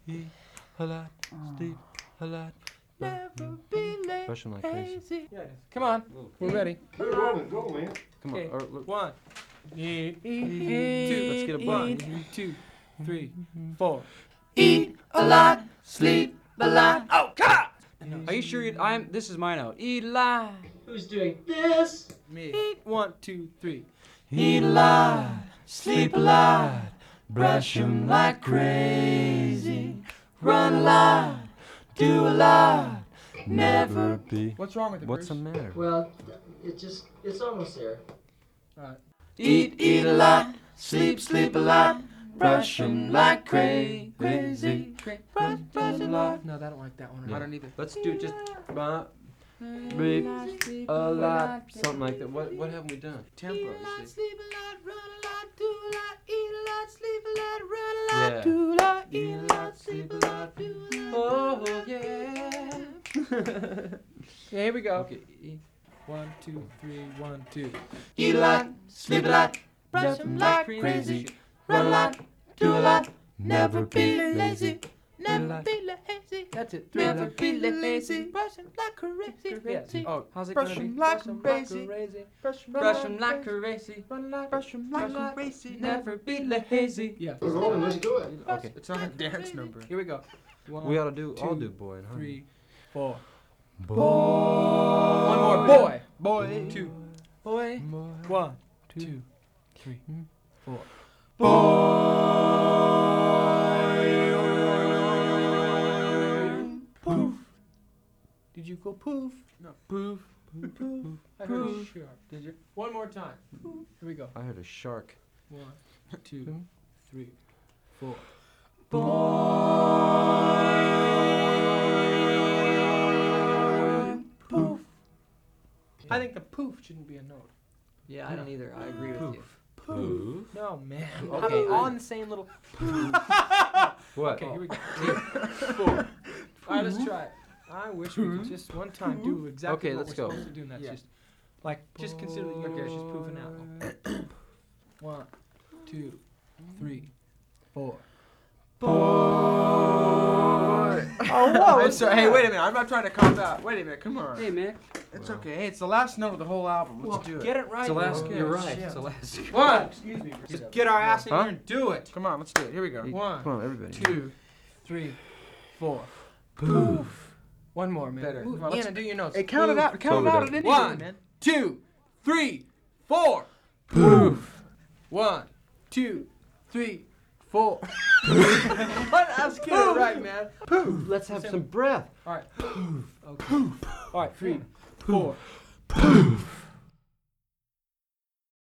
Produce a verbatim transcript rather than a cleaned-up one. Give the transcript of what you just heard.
eat a lot, sleep a lot, Never be late. brushing like crazy. Yeah, come on, we're ready. Hey, Robin, go, man. Come Okay, on. Or, look. one. Eat, eat, Two. Let's get a one, bun. two, three, four. Eat a lot, sleep a lot. Oh, God! Are you sure you, I'm, this is my note. Eat a lot. Who's doing this? Me. One, two, three. Eat a lot, sleep a lot, brush 'em like crazy, run a lot, do a lot, never be. What's wrong with it, What's the Bruce? matter? Well, it just, it's almost there. Eat, eat a lot, sleep, sleep a lot, brush 'em like crazy, crazy, brush, brush a lot. No, I don't like that one. Yeah. I don't either. Let's do just uh, sleep a lot, something like that. What what haven't we done? Tempo, you see? Sleep a lot, run a lot, do a lot, eat a lot, sleep a lot, run a Yeah. lot, do a lot, Eat eat a a lot, lot, sleep sleep a a lot, lot, do a lot. Oh yeah. Okay, here we go. Okay. eat- One, two, three, one, two. Eat a lot, sleep a lot, brush 'em like crazy, run a lot, do a lot, never be lazy, never be lazy. That's it. Never Never be be lazy. lazy. Brush 'em like crazy. Yes. Oh, How's it brush gonna 'em be? like Brush 'em crazy. crazy. Brush 'em Brush 'em like crazy. Run like, Brush 'em brush 'em like crazy. Never be lazy. Yeah. We're rolling, let's do it. Okay. It's not a dance number. Here we go. One, We ought to do all two, do boy and honey. three, four. Boy. One more. Boy. Boy. Two. Boy. Boy. One, two, three, four. Poof. Did you go poof? No. Poof. Poof. Poof. I heard a shark. Did you? One more time. Here we go. I heard a shark. One, two, three, four. Poof. I think the poof shouldn't be a note. Yeah, I don't either. I agree with you. Poof. No, man. Okay, Okay, I- on the same little. What? Okay, here we go. Three, four. All right, let's try it. I wish we could just one time do exactly Okay, what let's we're go. supposed to do, and that's Yeah. just like just consider that you're okay. She's poofing out. One, two, three, four. Boy. Oh, whoa! I'm sorry. Hey, wait a minute. I'm not trying to cop out. Wait a minute. Come on. Hey, Mick. It's okay. Hey, it's the last note of the whole album. Let's do it. Get it right. It's the last. Okay. You're right. shit. It's the last. One. Excuse me. Just get our ass in Huh? here and do it. Come on, let's do it. Here we go. Come One, on, everybody. two, three, four. Poof. One more, man. Better. Come on, Anna, do your notes. Hey, count it out. Count it out at any One, man. two, three, four. Poof. One, two, three, four. What? Let's get it right, man. Poof. Let's have some breath. All right. Okay. All right, three, four. Poof.